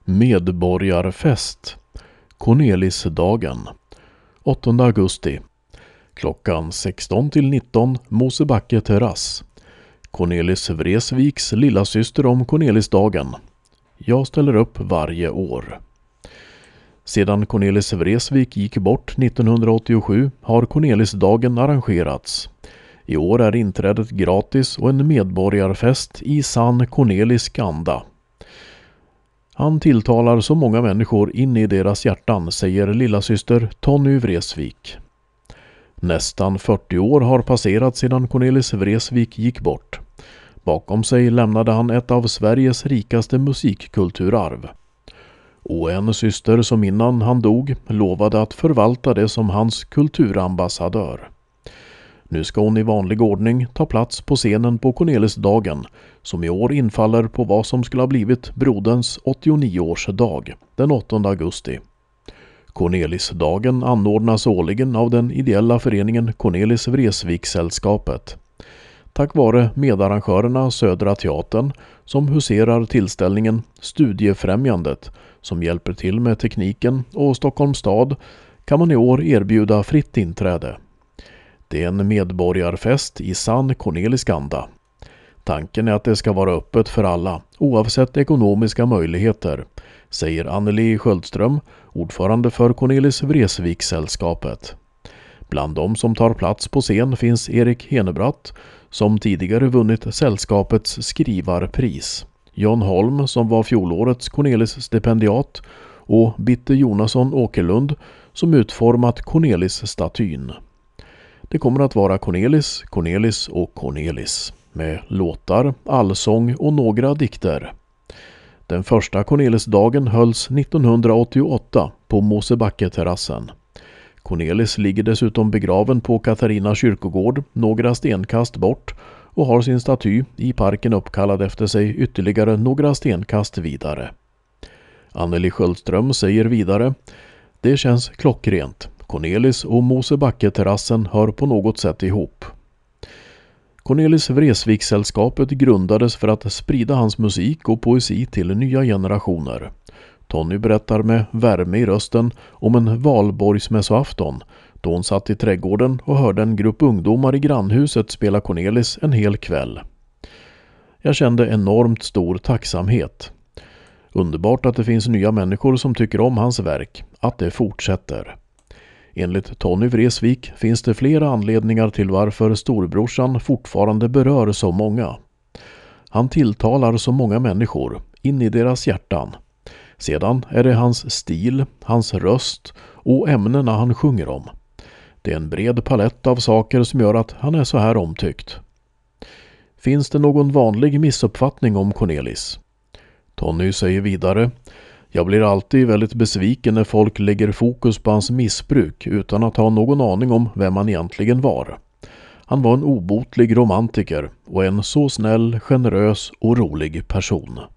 Medborgarfest. Cornelisdagen. 8 augusti. Klockan 16-19 Mosebacke terrass. Cornelis Vreeswijks lilla syster om Cornelisdagen. Jag ställer upp varje år. Sedan Cornelis Vreeswijk gick bort 1987 har Cornelisdagen arrangerats. I år är inträdet gratis och en medborgarfest i sann cornelisk anda. Han tilltalar så många människor in i deras hjärtan, säger lillasyster Tonny Vreeswijk. Nästan 40 år har passerat sedan Cornelis Vreeswijk gick bort. Bakom sig lämnade han ett av Sveriges rikaste musikkulturarv. Och en syster som innan han dog lovade att förvalta det som hans kulturambassadör. Nu ska hon i vanlig ordning ta plats på scenen på Cornelisdagen, som i år infaller på vad som skulle ha blivit broderns 89-årsdag, den 8 augusti. Cornelisdagen anordnas årligen av den ideella föreningen Cornelis Vreeswijksällskapet. Tack vare medarrangörerna Södra Teatern, som huserar tillställningen, Studiefrämjandet, som hjälper till med tekniken, och Stockholms stad, kan man i år erbjuda fritt inträde. Det är en medborgarfest i sann cornelisk anda. Tanken är att det ska vara öppet för alla, oavsett ekonomiska möjligheter, säger Anneli Sköldström, ordförande för Cornelis Vreeswijksällskapet. Bland de som tar plats på scen finns Erik Henebratt, som tidigare vunnit sällskapets skrivarpris, Jan Holm, som var fjolårets Cornelis-stipendiat, och Bitte Jonasson Åkerlund, som utformat Cornelis-statyn. Det kommer att vara Cornelis, Cornelis och Cornelis, med låtar, allsång och några dikter. Den första Cornelisdagen hölls 1988 på Mosebacke-terrassen. Cornelis ligger dessutom begraven på Katarina kyrkogård några stenkast bort och har sin staty i parken uppkallad efter sig ytterligare några stenkast vidare. Anneli Sköldström säger vidare: det känns klockrent. Cornelis och Mosebacke-terrassen hör på något sätt ihop. Cornelis Vreeswijksällskapet grundades för att sprida hans musik och poesi till nya generationer. Tonny berättar med värme i rösten om en valborgsmässoafton då hon satt i trädgården och hörde en grupp ungdomar i grannhuset spela Cornelis en hel kväll. Jag kände enormt stor tacksamhet. Underbart att det finns nya människor som tycker om hans verk, att det fortsätter. Enligt Tonny Vreeswijk finns det flera anledningar till varför storbrorsan fortfarande berör så många. Han tilltalar så många människor in i deras hjärtan. Sedan är det hans stil, hans röst och ämnena han sjunger om. Det är en bred palett av saker som gör att han är så här omtyckt. Finns det någon vanlig missuppfattning om Cornelis? Tonny säger vidare: jag blir alltid väldigt besviken när folk lägger fokus på hans missbruk utan att ha någon aning om vem han egentligen var. Han var en obotlig romantiker och en så snäll, generös och rolig person.